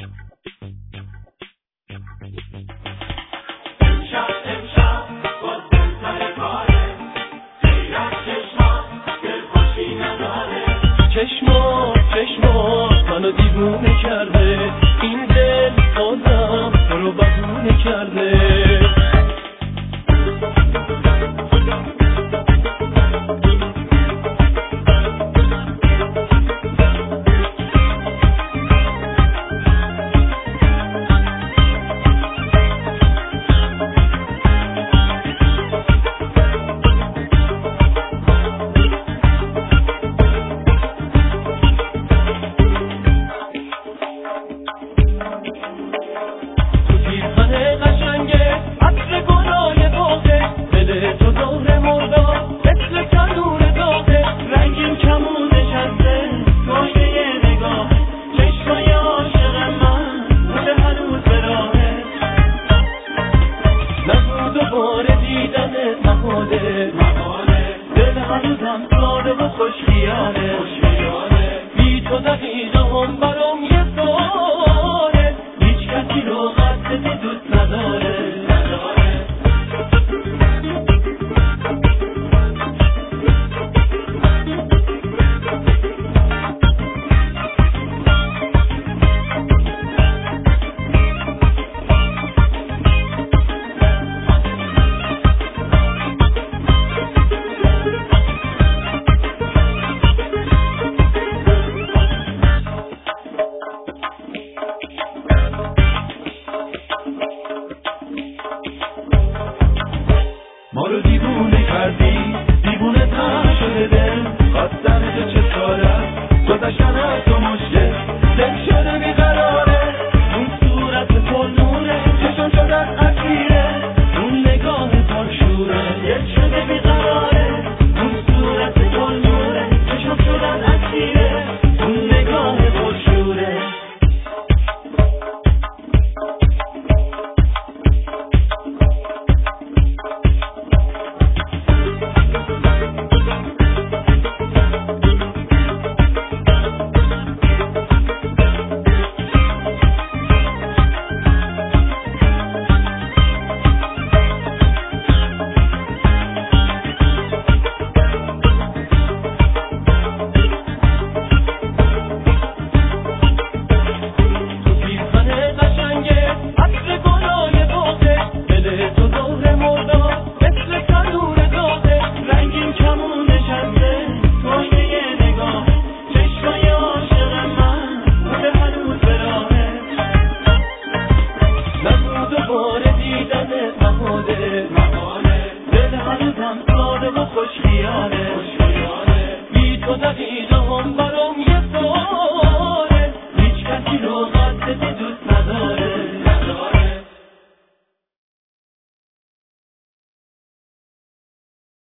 چشمات منو دیوونه کرده، این دل بازم تو رو بهونه کرده. دل هنوزم ساده و خوشخیاله، بی تو دقیقه هم برام یه سواله، هیچ کسی رو قصد دوست نداره. ما رو دیوونه کردی، دیوونه تر شده دل، خواستن تو چه کارم، گذشتن از تو مشکل، دل شده بیقراره، اون صورت پر نوره، چشم شدن اسیره، اون نگاه پرشوره، دل شده بیقراره، اون صورت پر نوره، چشم شدن اسیره، اون نگاه پرشوره. دل هنوزم ساده و خوشخیاله، بی تو دقیقه هم